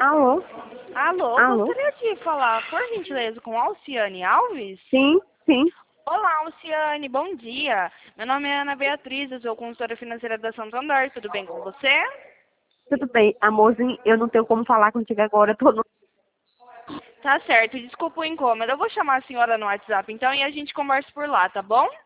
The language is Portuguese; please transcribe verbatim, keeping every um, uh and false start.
Alô? Alô, Alô? gostaria de falar, por gentileza, com Alciane Alves? Sim, sim. Olá, Alciane, bom dia. Meu nome é Ana Beatriz, eu sou consultora financeira da Santander, tudo bem com você? Tudo bem, amorzinho, eu não tenho como falar contigo agora, eu tô no... Tá certo, desculpa o incômodo. Eu vou chamar a senhora no WhatsApp então e a gente conversa por lá, tá bom?